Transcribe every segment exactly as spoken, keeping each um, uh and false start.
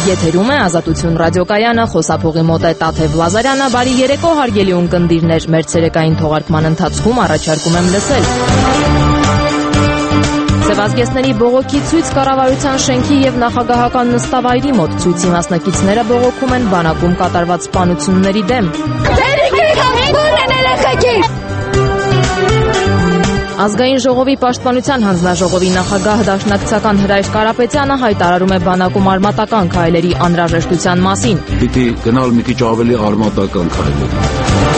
Եթերում է Ազատություն ռադիոկայանը, խոսափողի մոտ է Տաթև Լազարյանը, բարի երեկո հարգելի ունկնդիրներ, մեր ցերեկային թողարկման ընթացքում առաջարկում եմ լսել. Սևազգեստների բողոքի ցույց կառավարության շենքի եւ նախագահական նստավայրի մոտ ցույցի մասնակիցները բողոքում են բանակում կատարված սպանությունների դեմ. Ազգային ժողովի պաշտպանության հանձնաժողովի նախագահ դաշնակցական Հրայր Կարապետյանը հայտարարում է բանակում արմատական քայլերի անհրաժեշտության մասին. Պիտի գնալ մի քիչ ավելի արմատական քայլերի.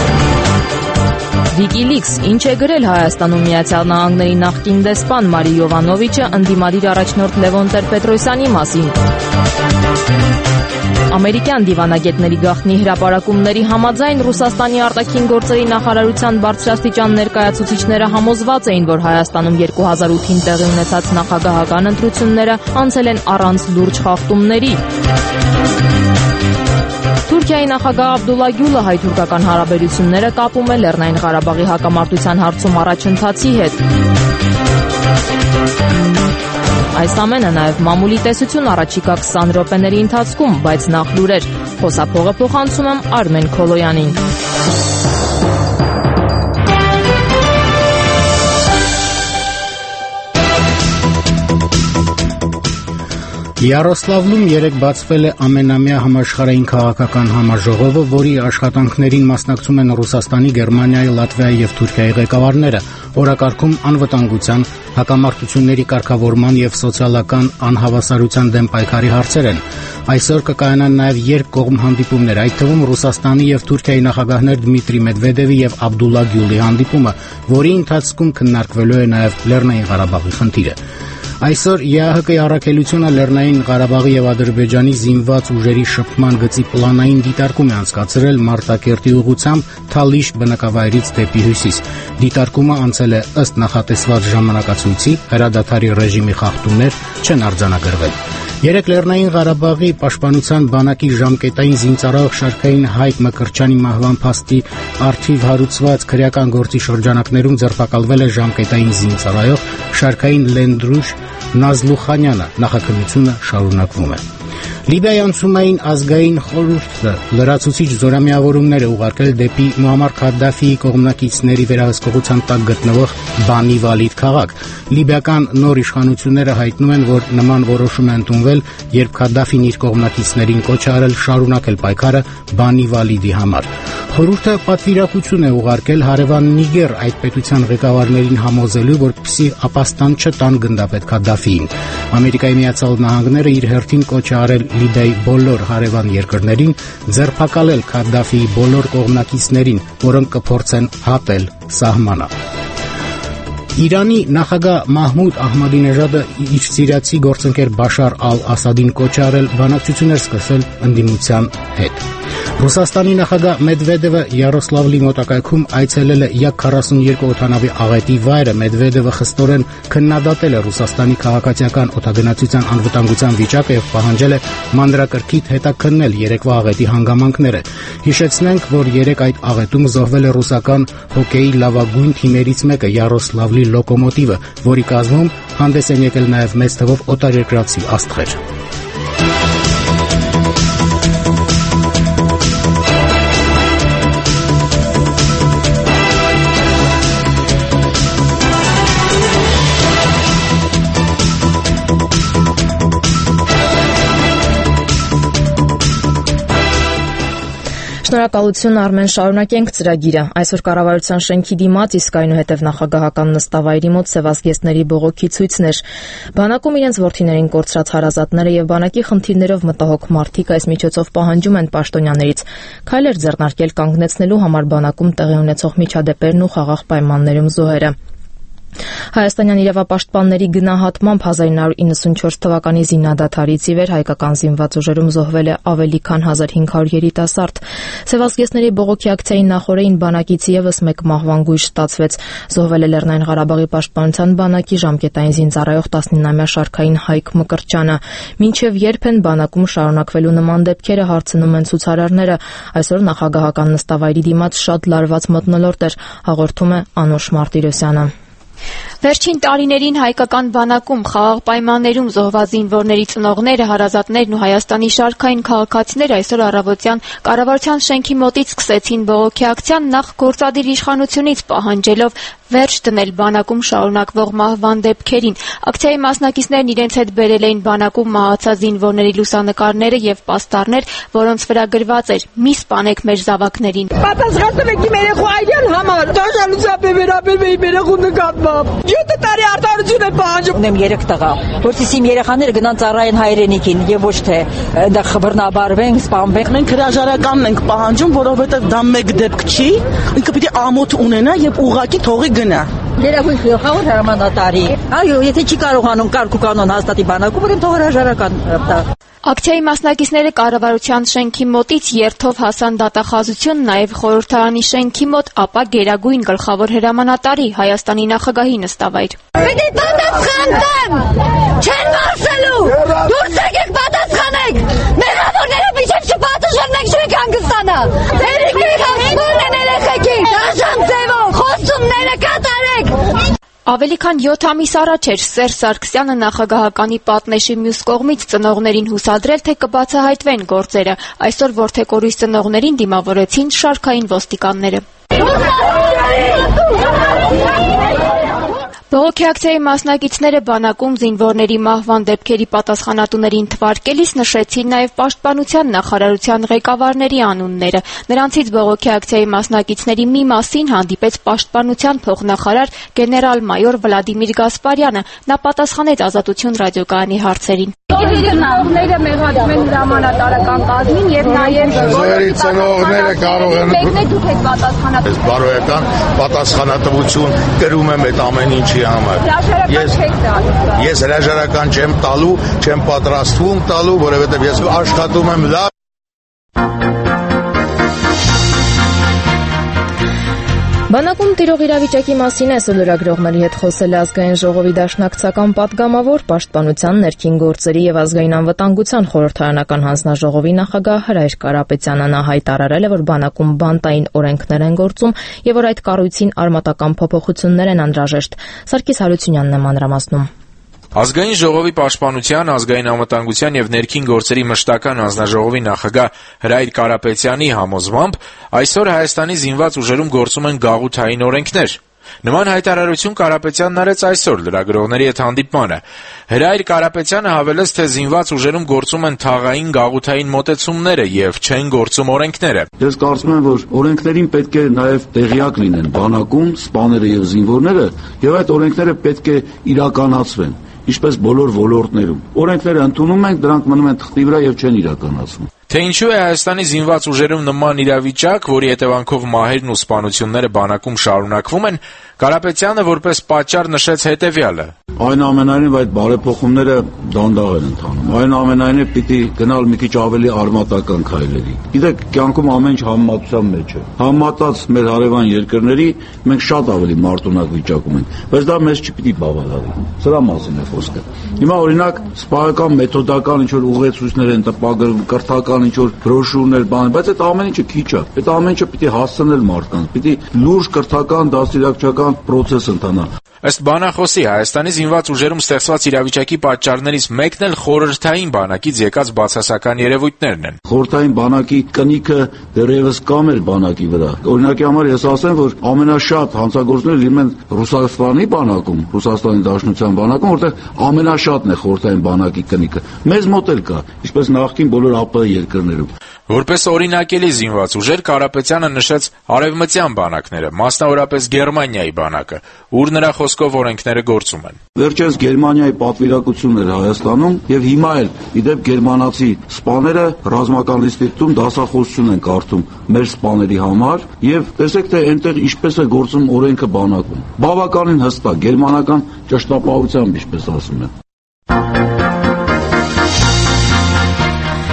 Wikileaks ինչ է գրել Հայաստանում Միացյալ Նահանգների նախկին դեսպան Մարի Յովանովիչը ընդդիմադիր առաջնորդ Լևոն Տեր-Պետրոսյանի մասին. Ամերիկյան դիվանագետների գաղտնի հրապարակումների համաձայն Ռուսաստանի արտաքին գործերի նախարարության բարձրաստիճան ներկայացուցիչները համոզված էին, որ Հայաստանում երկու հազար ութին տեղի ունեցած նախագահական ընտրությունները անցել են առանց լուրջ խախտումների. Թուրքիայի նախագահ Աբդուլլա Գյուլը հայ-թուրքական հարաբերությունները կապում է Լեռնային Ղարաբաղի հակամարտության հարցում առաջընթացի հետ. Այս ամենը նաև մամուլի տեսություն առաջիկա քսան րոպեների ընթացքում, բայց նախ լուրեր. Խոսափողը փոխանցում եմ Արմեն Քոլոյանին. Յարոսլավլում երեկ բացվել է ամենամյա համաշխարհային քաղաքական համաժողովը, որի աշխատանքներին մասնակցում են Ռուսաստանի, Գերմանիայի, Լատվիայի եւ Թուրքիայի ղեկավարները, օրակարգում անվտանգության, հակամարտությունների կարգավորման եւ սոցիալական անհավասարության դեմ պայքարի հարցեր են. Այսօր կկայանան նաեւ երկկողմ հանդիպումներ, այդ թվում Ռուսաստանի եւ Թուրքիայի նախագահներ Դմիտրի Մեդվեդևի եւ Աբդուլլա Գյուլի հանդիպումը, որի ընթացքում քննարկվելու է նաեւ Լեռնային Ղարաբաղի խնդիրը. Այսօր ԵԱՀԿ-ի առաքելությունը Լեռնային Ղարաբաղի եւ Ադրբեջանի զինված ուժերի շփման գծի պլանային դիտարկում է անցկացրել Մարտակերտի ուղղությամբ Թալիշ բնակավայրից դեպի հյուսիս. Դիտարկումը անցել է ըստ նախատեսված ժամանակացույցի, հրադադարի ռեժիմի խախտումներ չեն արձանագրվել. Երեկ Լեռնային Ղարաբաղի պաշտպանության բանակի ժամկետային զինծառայող շարքային Հայկ Մկրտչյանի մահվան փաստի առթիվ հարուցված քրեական գործի շրջանակներում ձերբակալվել է ժամկետային զինծառայող շարքային Լենդրուշ Նազլուխանյանը. նախաքննությունը շարունակվում է. Լիբիայի անցումային ազգային խորհուրդը լրացուցիչ զորամիավորումներ է ուղարկել դեպի Մուամմար Քադդաֆիի կողմնակիցների վերահսկողության տակ գտնվող Բանի Վալիդ քաղաք. Լիբիական նոր իշխանությունները հայտնում են, որ նման որոշում է ընդունվել, երբ Քադդաֆին իր կողմնակիցներին կոչ է արել շարունակել պայքարը Բանի Վալիդի համար. Խորհուրդը պատվիրակություն է ուղարկել հարևան Նիգեր այդ պետության ղեկավարներին համոզելու, որպեսզի ապաստան չտան գնդապետ Քադդաֆիին. Ամերիկայի Միացյալ Նահանգները իր հերթին կոչ է արել Լիբիայի բոլոր հարևան երկրներին ձերբակալել Քադդաֆիի բոլոր կողմնակիցներին, որոնք կփորձեն հատել սահմանը. Իրանի նախագահ Մահմուդ Ահմադինեժադը իր սիրիացի գործընկեր Բաշար ալ-Ասադին կոչ է արել բանակցություններ սկսել ընդդիմության հետ. Ռուսաստանի նախագահ Մեդվեդևը Յարոսլավլի մոտակայքում այցելել է Յակ քառասունյոթ օդանավի աղետի վայրը. Մեդվեդևը խստորեն քննադատել է Ռուսաստանի քաղաքացիական օդագնացության անվտանգության վիճակը եւ պահանջել է մանրակրկիտ հետաքննել երեկվա աղետի հանգամանքները. Հիշեցնենք, որ երեք այդ աղետում զոհվել է ռուսական հոկեյի լավագույն թիմերից մեկը Յարոսլավլի Լոկոմոտիվը, որի կազմում հանդես են եկել նաեւ մեծ թվով օտարերկրացի աստղեր. Շնորհակալություն Արմեն, շարունակենք ծրագիրը. Այսօր կառավարության շենքի դիմաց, իսկ այնուհետև նախագահական նստավայրի մոտ սևազգեստների բողոքի ցույցներ. Բանակում իրենց որդիներին կորցրած հարազատները եւ բանակի խնդիրներով մտահոգ մարդիկ այս միջոցով պահանջում են պաշտոնյաներից քայլեր ձեռնարկել կանգնեցնելու համար բանակում տեղի ունեցող միջադեպերն ու խաղաղ պայմաններում զոհերը. Հայաստանյան իրավապաշտպանների գնահատմամբ հազար ինը հարյուր իննսունչորս թվականի զինադադարից ի վեր հայկական զինված ուժերում զոհվել է ավելի քան հազար հինգ հարյուր երիտասարդ. Սևազգեստների բողոքի ակցիայի նախօրեին բանակից եւս մեկ մահվան գույժ ստացվեց. Զոհվել է Լեռնային Ղարաբաղի պաշտպանության բանակի ժամկետային զինծառայող տասնինամյա շարքային Հայկ Մկրտչյանը. Մինչև երբ են բանակում շարունակվելու նման դեպքերը, հարցնում են ցուցարարները. Այսօր նախագահական նստավայրի դիմաց շատ լարված մթնոլորտ էր, հաղորդում է Անուշ Մարտիրոսյանը. Վերջին տարիներին հայկական բանակում խաղաղ պայմաններում զոհված զինվորների ծնողները, հարազատներն ու Հայաստանի շարքային քաղաքացիները այսօր առավոտյան կառավարության շենքի մոտից սկսեցին բողոքի ակցիան, նախ գործադիր իշխանությունից պահանջելով վերջ դնել բանակում շարունակվող մահվան դեպքերին։ Ակցիայի մասնակիցներն իրենց հետ բերել էին բանակում մահացած զինվորների լուսանկարները եւ պաստառներ, որոնց վրա գրված էր՝ «Մի սպանեք մեր զավակներին»։ Պատասխանում եք իմ երեխու այդյան համար, դաշնությամբ է վերաբերվել իմ երեխու նկատմամբ։ յոթ տարի արտարություն է պահանջում։ Ունեմ երեք տղա, որտիսի իմ երեխաները գնան ծառայեն հայրենիքին եւ ոչ թե այնտեղ բռնաբարվեն, սպանվեն։ Մենք հրաժարականն ենք պահանջում, որովհետեւ դա մեկ դեպք չի, ինքը պիտի ամոթ ունենա եւ ուղղակի թողի գնա։ Երևույթ գլխավոր հրամանատարի։ Այո, եթե չի կարողանում կարգ ու կանոն հաստատի բանակում, ուրեմն թող հրաժարական տա։ Ակցիայի մասնակիցները կառավարության շենքի մոտից երթով հասան դատախազություն, նաև խորհրդարանի շենքի մոտ, ապա Գերագույն գլխավոր հրամանատարի Հայաստանի նախագահի նստավայր։ Պետք է պատասխան տամ։ Չեն մարսելու։ Դուրս եկեք պատասխանեք։ Մեղավորները միջև չպատժեն, մենք չենք հանգստանա։ Երեքի հասցումն են երեխեքին։ Դաշան ձևով խոսումները կատարեք։ Ավելի քան յոթ ամիս առաջ էր Սերժ Սարգսյանը նախագահականի պատնեշի մյուս կողմից ծնողներին հուսադրել, թե կբացահայտվեն գործերը։ Այսօր որդեկորույս ծնողներին դիմավորեցին շարքային ոստիկանները։ Բողոքի ակցիայի մասնակիցները բանակում զինվորների մահվան դեպքերի պատասխանատուներին թվարկելիս նշեցին նաև պաշտպանության նախարարության ղեկավարների անունները։ Նրանցից բողոքի ակցիայի մասնակիցների մի մասին հանդիպեց պաշտպանության փոխնախարար գեներալ-մայոր Վլադիմիր Գասպարյանը։ Նա պատասխանեց Ազատություն ռադիոկայանի հարցերին։ Ծնողները մեղադրում են հրամանատարական կազմին եւ նաեւ զոհերի ծնողները կարող են մեկն է դուք եք պատասխանատու։ Ես բարոյական պատասխանատվություն կրում եմ այդ ամեն ինչի համար։ Ես ես հրաժարական չեմ տալու, չեմ պատրաստվում տալու, որովհետեւ ես աշխատում եմ լավ։ Բանակում տիրող իրավիճակի մասին այսօր լրագրողների հետ խոսել է Ազգային ժողովի դաշնակցական պատգամավոր, Պաշտպանության, ներքին գործերի եւ ազգային անվտանգության խորհրդարանական հանձնաժողովի նախագահ Հրայր Կարապետյանը։ Նա հայտարարել է, որ բանակում բանտային օրենքներ են գործում եւ որ այդ կառույցին արմատական փոփոխություններ են անհրաժեշտ։ Սարգիս Հարությունյանն է մանրամասնում։ Ազգային ժողովի պաշտպանության, ազգային անվտանգության եւ ներքին գործերի մշտական հանձնաժողովի նախագահ Հրայր Կարապետյանի համոզմամբ այսօր Հայաստանի զինված ուժերում գործում են գաղութային օրենքներ։ Նման հայտարարություն Կարապետյանն արեց այսօր լրագրողների հետ հանդիպմանը։ Հրայր Կարապետյանը հավելեց, թե զինված ուժերում գործում են թաղային գաղութային մոտեցումները եւ չեն գործում օրենքները։ Ես կարծում եմ, որ օրենքներին պետք է նաեւ տեղյակ լինեն բանակում, սպաները եւ զինվորները, եւ այդ օրենքները պետք է իրականացվեն, ինչպես բոլոր ոլորտներում։ Օրենքները ընդունում ենք, դրանք մնում են թղթի վրա եւ չեն իրականացվում։ Թե ինչու է Հայաստանի զինված ուժերում նման իրավիճակ, որի հետևանքով մահերն ու սպանությունները բանակում շարունակվում են, Կարապետյանը որպես պատճառ նշեց հետևյալը. Այնուամենայնիվ այդ բարեփոխումները դանդաղ են ընթանում։ Այնուամենայնիվ պիտի գնալ մի քիչ ավելի արմատական քայլերի։ Գիտեք, կյանքում ամեն ինչ համեմատության մեջ է։ Համեմատած մեր հարևան երկրների մենք շատ ավելի մարտունակ վիճակում ենք, բայց դա մեզ չպիտի բավարարի։ Սրա մասին է խոսքը։ Հիմա օրինակ սպայական մեթոդական ինչ որ ուղեցույցներ են տպագրվում, կրթական ինչ որ բրոշուրներ, բան, բայց այդ ամեն ինչը քիչ է։ Այդ ամեն ինչը պիտի հասցնել մարդկանց, պիտի լուրջ կրթական, դաստիարակչական process ընթանա։ Ըստ բանախոսի Հայաստանի զինված ուժերում ստեղծված իրավիճակի պատճառներից մեկն էլ խորհրդային բանակից եկած բացասական երևույթներն են։ Խորհրդային բանակի կնիքը դեռևս կա մեր բանակի վրա։ Օրինակի համար ես ասեմ, որ ամենաշատ հանցագործները լինում են Ռուսաստանի բանակում, Ռուսաստանի Դաշնության բանակում, որտեղ ամենաշատն է խորհրդային բանակի կնիքը։ Մեզ մոտ էլ կա, ինչպես նախկին բոլոր ԱՊՀ երկրներում։ Որպես օրինակելի զինված ուժեր Կարապետյանը նշեց արևմտյան բանակները, մասնավորապես Գերմանիայի բանակը, ուր նրա խոսքով օրենքները գործում են։ Վերջերս Գերմանիայի պատվիրակությունն էր Հայաստանում եւ հիմա էլ իդեպ գերմանացի սպաները ռազմական ինստիտուտում դասախոսություն են կարդում մեր սպաների համար եւ տեսեք թե այնտեղ ինչպես է գործում օրենքը բանակում։ Բավականին հստակ գերմանական ճշտապահությամբ, ինչպես ասում են։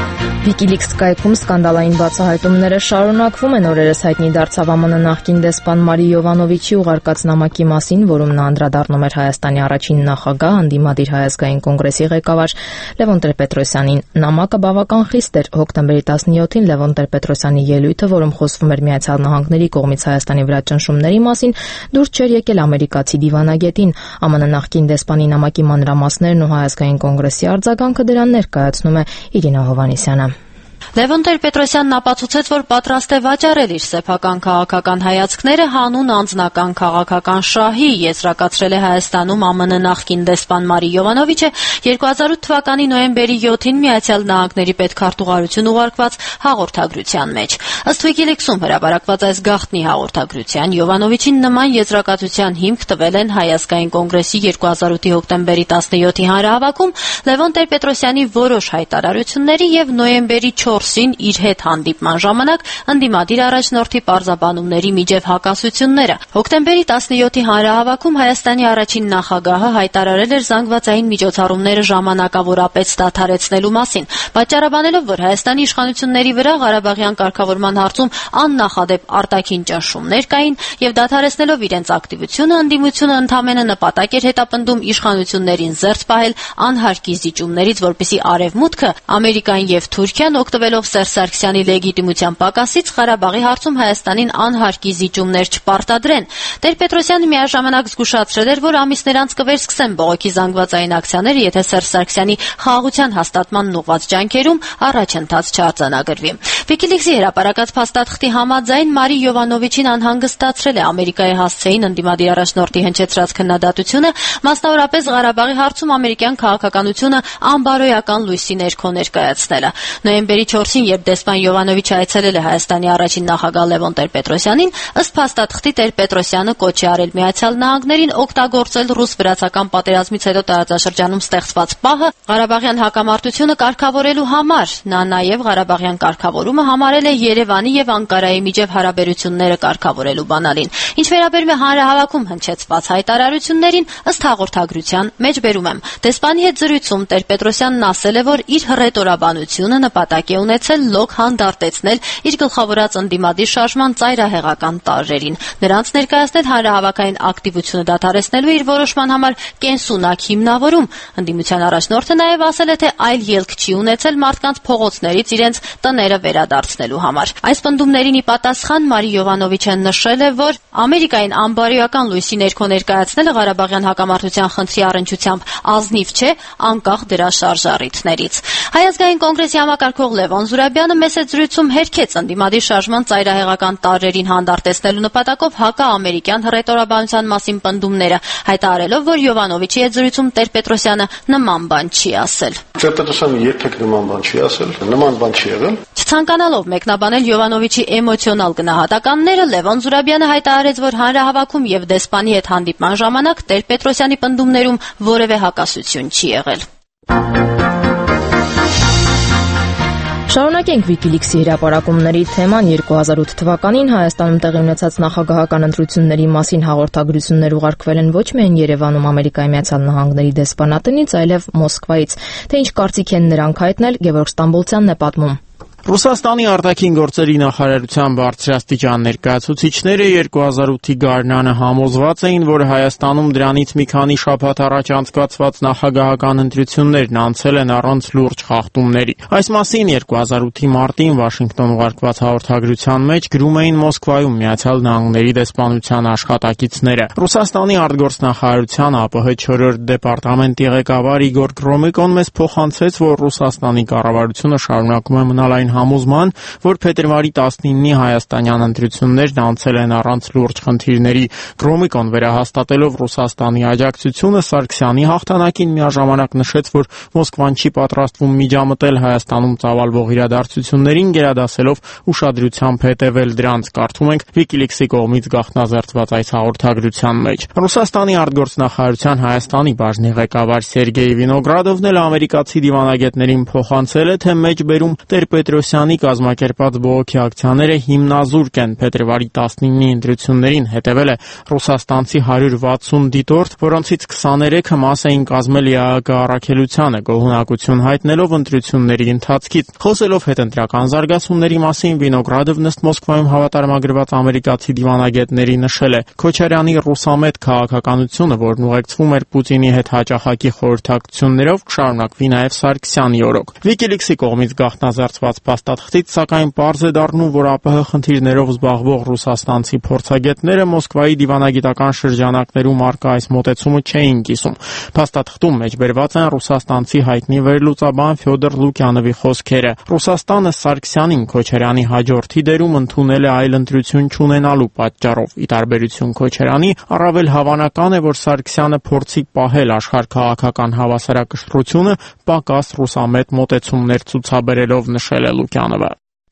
WikiLeaks կայքում սկանդալային բացահայտումները շարունակվում են։ Օրերս հայտնի դարձավ ԱՄՆ նախկին դեսպան Մարի Յովանովիչի ուղարկած նամակի մասին, որում նա անդրադառնում էր Հայաստանի առաջին նախագահ, անդիմադիր Հայ ազգային կոնգրեսի ղեկավար Լևոն Տեր-Պետրոսյանին։ Նամակը բավական խիստ էր։ Հոկտեմբերի տասնյոթին Լևոն Տեր-Պետրոսյանի ելույթը, որում խոսվում էր Միացյալ Նահանգների կողմից Հայաստանի վրա ճնշումների մասին, դուրս չէր եկել ամերիկացի դիվանագետին։ ԱՄՆ նախկին դեսպանի նամակի մանրամասներն ու Հայ ազգային կոնգրեսի արձագանքը դրան ներկայացնում է Իրինա Հովհաննիսյանը։ Լևոն Տեր-Պետրոսյանն ապացուցեց, որ պատրաստ է վաճառել իր սեփական քաղաքական հայացքները հանուն անձնական քաղաքական շահի, եզրակացրել է Հայաստանում ԱՄՆ նախկին դեսպան Մարի Յովանովիչը երկու հազար ութ թվականի նոյեմբերի յոթին Միացյալ Նահանգների պետքարտուղարություն ուղարկված հաղորդագրության մեջ։ Ըստ WikiLeaks-ում հրապարակված այս գաղտնի հաղորդագրության Յովանովիչին նման եզրակացության հիմք տվել են Հայ ազգային կոնգրեսի երկու հազար ութի հոկտեմբերի տասնյոթի հանրահավաքում Լևոն Տեր-Պետրոսյանի որոշ հայտարարությունների եւ նոյեմբերի չորսին իր հետ հանդիպման ժամանակ ընդդիմադիր առաջնորդի պարզաբանումների միջև հակասությունները։ Հոկտեմբերի տասնյոթի հանրահավաքում Հայաստանի առաջին նախագահը հայտարարել էր զանգվածային միջոցառումները ժամանակավորապես դադարեցնելու մասին, պատճառաբանելով, որ Հայաստանի իշխանությունների վրա Ղարաբաղյան կարգավորման հարցում աննախադեպ արտաքին ճնշումներ կային եւ դադարեցնելով իրենց ակտիվությունը, ընդդիմությունը ընդամենը նպատակ էր հետապնդում իշխանություններին զերծ պահել անհարկի զիջումներից, որպեսզի Արևմուտքը, Ամերիկան եւ Թուրքիան օգտվելով Սերժ Սարգսյանի լեգիտիմության պակասից Ղարաբաղի հարցում Հայաստանին անհարկի զիջումներ չպարտադրեն։ Տեր-Պետրոսյանը միաժամանակ զգուշացրել էր, որ ամիսներ անց կվերսկսեն բողոքի զանգվածային ակցիաները, եթե Սերժ Սարգսյանի խաղաղության հաստատման ուղղված ջանքերում առաջընթաց չարձանագրվի։ WikiLeaks-ի հրապարակած փաստաթղթի համաձայն Մարի Յովանովիչին անհանգստացրել է Ամերիկայի հասցեին ընդդիմադիր առաջնորդի հնչեցրած քննադատությունը, մասնավորապես Ղարաբաղի հարցում ամերիկյան քաղաքականությունը անբարոյական լույսի ներքո ներկայացնելը։ Նոյեմբերի չորսին, երբ դեսպան Յովանովիչը այցելել է Հայաստանի առաջին նախագահ Լևոն Տեր-Պետրոսյանին, ըստ փաստաթղթի Տեր-Պետրոսյանը կոչ է արել Միացյալ Նահանգներին օգտագործել ռուս-վրացական պատերազմից հետո տարածաշրջանում ստեղծված պահը Ղարաբաղյան հակամարտությունը կարգավորելու համար։ Նա նաև Ղարաբաղյան կարգավորումը համարել է Երևանի եւ Անկարայի միջև հարաբերությունները կարգավորելու բանալին։ Ինչ վերաբերում է հանրահավաքում հնչեցված հայտարարություններին, ըստ հաղորդագրության մեջ բերում եմ. դեսպանի հետ զրույցում Տեր-Պետրոսյանն ասել է, որ իր հռետորաբանությունը նպատակ է ունեցել լոկ հանդարտեցնել իր գլխավորած ընդդիմադիր շարժման ծայրահեղական տարրերին, նրանց ներկայացնել հանրահավաքային ակտիվությունը դադարեցնելու իր որոշման համար կենսունակ հիմնավորում։ Ընդդիմության առաջնորդը նաև ասել է, թե այլ ելք չի ունեցել մարդկանց փողոցներից իրենց տները վերադարձնելու համար։ Այս պնդումներին ի պատասխան Մարի Յովանովիչը նշել է, որ Ամերիկային անբարոյական լույսի ներքո ներկայացնելը Ղարաբաղյան հակամարտության խնդրի առնչությամբ ազնիվ չէ, անկախ դրա շարժառիթներից։ Հայ ազգային կոնգրեսի համակարգող Լևոն Զուրաբյանը մեծ զրույցում հերքեց ընդդիմադիր շարժման ծայրահեղական տարրերին հանդարտեցնելու նպատակով հակաամերիկյան հռետորաբանության մասին պնդումները, հայտարարելով, որ Յովանովիչի հետ զրույցում Տեր-Պետրոսյանը նման բան չի ասել։ Տեր-Պետրոսյանը երբեք նման բան չի ասել, նման բան չի եղել։ Ցանկանալով մեկնաբանել Յովանովիչի էմոցիոնալ գնահատականները, Լևոն Զուրաբյանը հայտարարեց, որ հանրահավաքում եւ դեսպանի հետ հանդիպման ժամանակ Տեր-Պետրոսյանի պնդումներում որևէ հակասություն չի եղել։ Շարունակենք WikiLeaks-ի հրապարակումների թեման։ երկու հազար ութ թվականին Հայաստանում տեղի ունեցած նախագահական ընտրությունների մասին հաղորդագրություններ ուղարկվել են ոչ միայն Երևանում Ամերիկայի Միացյալ Նահանգների դեսպանատնից, այլև Մոսկվայից։ Թե ինչ կարծիք են նրանք հայտնել, Գևորգ Ստամբոլցյանն է պատմում։ Ռուսաստանի արտաքին գործերի նախարարության բարձրաստիճան ներկայացուցիչները երկու հազար ութի գարնանը համոզված էին, որ Հայաստանում դրանից մի քանի շաբաթ առաջ անցկացված նախագահական ընտրություններն անցել են առանց լուրջ խախտումների։ Այս մասին երկու հազար ութի մարտին Վաշինգտոն ուղարկված հաղորդագրության մեջ գրում էին Մոսկվայում Միացյալ Նահանգների դեսպանության աշխատակիցները։ Ռուսաստանի արտգործնախարարության ԱՊՀ չորրորդ դեպարտամենտի ղեկավար Իգոր Գրոմիկոն մեզ փոխանցեց, որ Ռուսաստանի կառավարությունը շարունակում է մնալ այն համոզման, որ փետրվարի տասնինի հայաստանյան ընտրություններն անցել են առանց լուրջ խնդիրների։ Գրոմիկոն վերահաստատելով Ռուսաստանի աջակցությունը Սարգսյանի հաղթանակին միաժամանակ նշեց, որ Մոսկվան չի պատրաստվում միջամտել Հայաստանում ծավալվող իրադարձություններին, գերադասելով ուշադրությամբ հետևել դրանց, կարդում ենք WikiLeaks-ի կողմից գաղտնազերծված այս հաղորդագրության մեջ։ Ռուսաստանի արտգործնախարարության Հայաստանի բաժնի ղեկավար Սերգեյ Վինոգրադովն էլ ամերիկացի դիվանագետներին փոխանցել է, թե մեջբերում Տեր-Պետրոսյանի Պետրոսյանի կազմակերպած բողոքի ակցիաները հիմնազուրկ են։ Փետրվարի տասնինի ընտրություններին հետևել է ռուսաստանցի հարյուր վաթսուն դիտորդ, որոնցից քսաներեքը մաս էին կազմել ԵԱՀԿ առաքելությանը, գոհունակություն հայտնելով ընտրությունների ընթացքից։ Խոսելով հետընտրական զարգացումների մասին, Վինոգրադովն ըստ Մոսկվայում հավատարմագրված ամերիկացի դիվանագետների նշել է. Քոչարյանի ռուսամետ քաղաքականությունը, որն ուղեկցվում էր Պուտինի հետ հաճախակի խորհրդակցություններով, կշարունակվի նաև Սարգսյանի օրոք։ Վիկիլիքսի կողմից գաղտնազարդված փաստաթղթից, սակայն պարզ է դառնում, որ ԱՊՀ խնդիրներով զբաղվող ռուսաստանցի փորձագետները Մոսկվայի դիվանագիտական շրջանակներում առկա այս մոտեցումը չէին կիսում։ Փաստաթղթում մեջբերված են ռուսաստանցի հայտնի վերլուծաբան Ֆյոդոր Լուկյանովի խոսքերը. Ռուսաստանը Սարգսյանին Քոչարյանի հաջորդի դերում ընդունել է այլ ընտրություն չունենալու պատճառով։ Ի տարբերություն Քոչարյանի, առավել հավանական է, որ Սարգսյանը փորձի պահել աշխարհքաղաքական հավասարակշռությունը, պակաս ռուսամետ մոտեցումներ ցուցաբերելով, նշել է Լուկյանովը։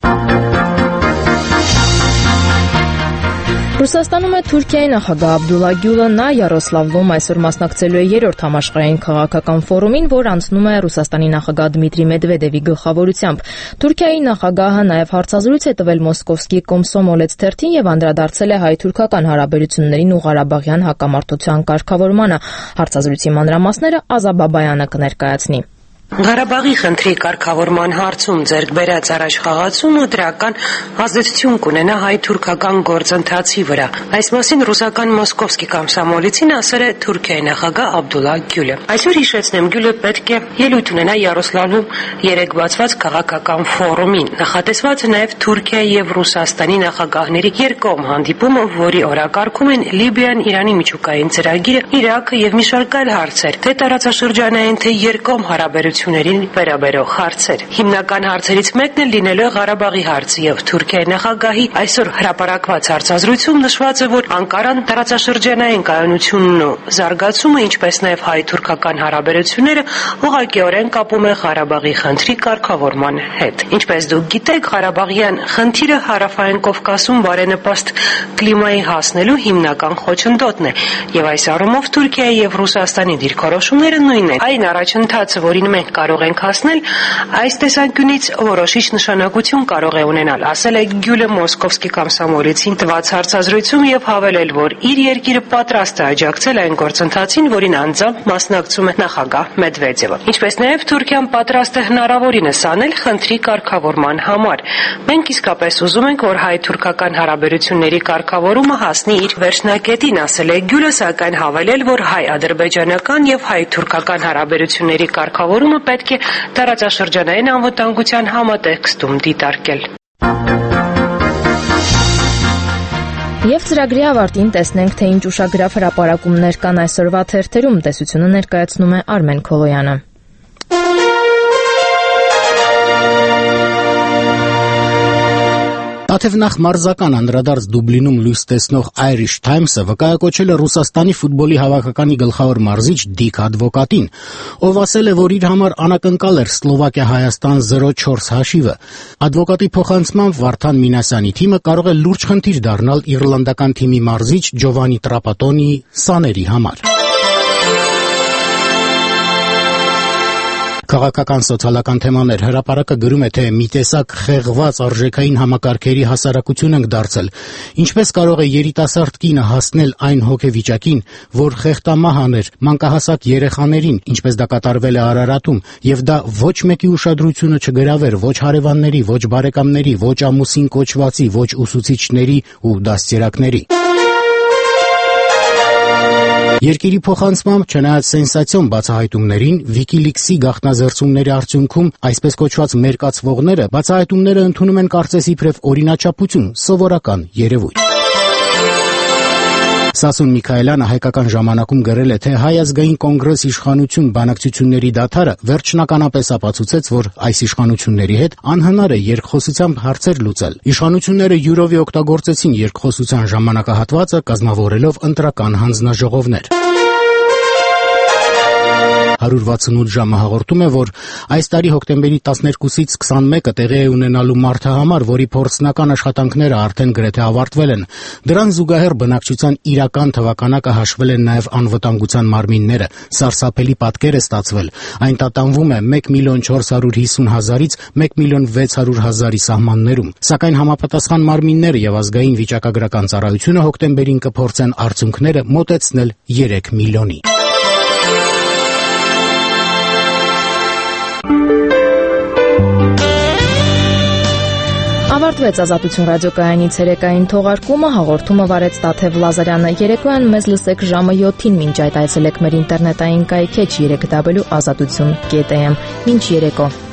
Ռուսաստանում է Թուրքիայի նախագահ Աբդուլլա Գյուլը, նա Յարոսլավլում այսօր մասնակցելու է երրորդ համաշխարհային քաղաքական ֆորումին, որ անցնում է Ռուսաստանի նախագահ Դմիտրի Մեդվեդևի գլխավորությամբ։ Թուրքիայի նախագահը նաև հարցազրույց է տվել Մոսկովսկի Կոմսոմոլեց թերթին եւ անդրադարձել է հայ-թուրքական հարաբերություններին ու Ղարաբաղյան հակամարտության կարգավորմանը։ Հարցազրույցի մանրամասները Ազա Բաբայանը կներկայացնի։ Ղարաբաղի խնդրի կարգավորման հարցում ձեռք բերած առաջխաղացումը դրական ազդեցություն կունենա հայ-թուրքական գործընթացի վրա։ Այս մասին ռուսական Մոսկովսկի կոմսոմոլեցին ասել է Թուրքիայի նախագահ Աբդուլլա Գյուլը։ Այսօր հիշեցնեմ, Գյուլը պետք է ելույթ ունենա Յարոսլավլում երեկ բացված քաղաքական ֆորումին։ Նախատեսված է նաև Թուրքիայի եւ Ռուսաստանի նախագահների երկկողմ հանդիպումը, որի օրակարգում են Լիբիան, Իրանի միջուկային ծրագիրը, Իրաքը եւ մի շարք այլ հարցեր, թե տարածաշրջանային, թե երկկողմ հարաբերություններին վերաբերող հարցեր։ Հիմնական հարցերից մեկն է լինելու է Ղարաբաղի հարցը եւ Թուրքիայի նախագահի այսօր հրապարակված հարցազրույցում նշված է, որ Անկարան տարածաշրջանային կայունությունն ու զարգացումը, ինչպես նաեւ հայ-թուրքական հարաբերությունները ուղղակիորեն կապում է Ղարաբաղի խնդրի կարգավորման հետ։ Ինչպես դուք գիտեք, Ղարաբաղյան խնդիրը Հարավային Կովկասում բարենպաստ կլիմայի հասնելու հիմնական խոչընդոտն է, եւ այս առումով Թուրքիայի եւ Ռուսաստանի դիրքորոշումները նույնն են։ Այն առաջընթացը, որին մենք կարող ենք հասնել, այս տեսանկյունից որոշիչ նշանակություն կարող է ունենալ, ասել է Գյուլը Մոսկովսկի կոմսոմոլեցին տված հարցազրույցում եւ հավելել, որ իր երկիրը պատրաստ է աջակցել այն գործընթացին, որին անձամբ մասնակցում է նախագահ Մեդվեդևը։ Ինչպես նաեւ Թուրքիան պատրաստ է հնարավորինս անել խնդրի կարգավորման համար։ Մենք իսկապես ուզում ենք, որ հայ-թուրքական հարաբերությունների կարգավորումը հասնի իր վերջնակետին, ասել է Գյուլը, սակայն հավելել, որ հայ-ադրբեջանական եւ հայ-թուրքական հարաբերությունների կարգավորումը պետք է տարածաշրջանային անվտանգության համատեքստում դիտարկել։ Եվ ծրագրի ավարտին տեսնենք, թե ինչ ուշագրավ հրապարակումներ կան այսօրվա թերթերում, տեսությունը ներկայացնում է Արմեն Քոլոյանը։ Տաթևնախ մարզական անդրադարձ Դուբլինում լույս տեսնող Irish Times-ը վկայակոչել է Ռուսաստանի ֆուտբոլի հավաքականի գլխավոր մարզիչ Դիկ Ադվոկատին, ով ասել է, որ իր համար անակնկալ էր Սլովակիա-Հայաստան զրո չորս հաշիվը։ Ադվոկատի փոխանցմամբ Վարդան Մինասյանի թիմը կարող է լուրջ խնդիր դառնալ իռլանդական թիմի մարզիչ Ջովանի Տրապատոնիի սաների համար։ Քաղաքական սոցիալական թեմաներ հրապարակը գրում է, թե մի տեսակ խեղված արժեքային համակարգերի հասարակություն ենք դարձել։ Ինչպես կարող է երիտասարդ կինը հասնել այն հոգեվիճակին, որ խեղտամահ աներ մանկահասակ երեխաներին, ինչպես դա կատարվել է Արարատում, եւ դա ոչ մեկի ուշադրությունը չգրավեր ոչ հարևանների, ոչ բարեկամների, ոչ ամուսին կոչվածի, ոչ ուսուցիչների ու դաստիարակների։ Երկիրի փոխանցմամբ, չնայած սենսացիոն բացահայտումներին, Վիկիլիքսի գաղտնազերծումների արդյունքում այսպես կոչված մերկացվողները բացահայտումները ընդունում են կարծես իբրև օրինաչափություն, սովորական երևույթ։ Սասուն Միքայելյանը հայկական ժամանակում գրել է, թե Հայ ազգային կոնգրես իշխանություն բանակցությունների դադարը վերջնականապես ապացուցեց, որ այս իշխանությունների հետ անհնար է երկխոսությամբ հարցեր լուծել։ Իշխանությունները յուրովի օգտագործեցին երկխոսության ժամանակահատվածը, կազմավորելով ընտրական հանձնաժողովներ։ հարյուր վաթսունութ ժամը հաղորդում է, որ այս տարի հոկտեմբերի տասներկուսից քսանմեկը տեղի է ունենալու մարտահամար, որի փորձնական աշխատանքները արդեն գրեթե ավարտվել են։ Դրան զուգահեռ բնակչության իրական թվականակը հաշվել են նաև անվտանգության մարմինները։ Սարսափելի պատկեր է ստացվել։ Այն տատանվում է մեկ միլիոն չորս հարյուր հիսուն հազարից մեկ միլիոն վեց հարյուր հազարի սահմաններում։ Սակայն համապատասխան մարմինները եւ ազգային վիճակագրական ծառայությունը հոկտեմբերին կփորձեն արդյունքները մոտեցնել երեք միլիոնի։ Ավարտվեց Ազատություն ռադիոկայանի ցերեկային թողարկումը, հաղորդումը վարեց Տաթև Լազարյանը։ Երեկոյան մեզ լսեք ժամը յոթին, մինչ այդ այցելեք մեր ինտերնետային կայքեջ երեք w ազատություն կետ am։ Մինչ երեկո։